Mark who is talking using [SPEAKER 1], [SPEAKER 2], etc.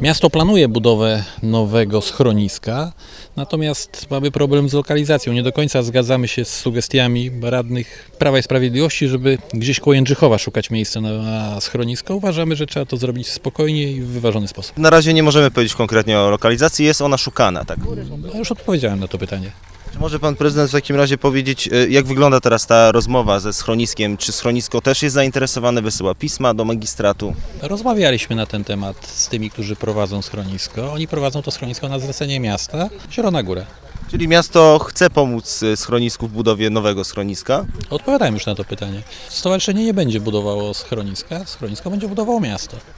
[SPEAKER 1] Miasto planuje budowę nowego schroniska, natomiast mamy problem z lokalizacją. Nie do końca zgadzamy się z sugestiami radnych Prawa i Sprawiedliwości, żeby gdzieś koło Jędrzychowa szukać miejsca na schronisko. Uważamy, że trzeba to zrobić spokojnie i w wyważony sposób.
[SPEAKER 2] Na razie nie możemy powiedzieć konkretnie o lokalizacji, jest ona szukana, tak?
[SPEAKER 1] Ja już odpowiedziałem na to pytanie.
[SPEAKER 2] Czy może pan prezydent w takim razie powiedzieć, jak wygląda teraz ta rozmowa ze schroniskiem? Czy schronisko też jest zainteresowane, wysyła pisma do magistratu?
[SPEAKER 1] Rozmawialiśmy na ten temat z tymi, którzy prowadzą schronisko. Oni prowadzą to schronisko na zlecenie miasta Zielona Góra.
[SPEAKER 2] Czyli miasto chce pomóc schronisku w budowie nowego schroniska?
[SPEAKER 1] Odpowiadałem już na to pytanie. Stowarzyszenie nie będzie budowało schroniska, schronisko będzie budowało miasto.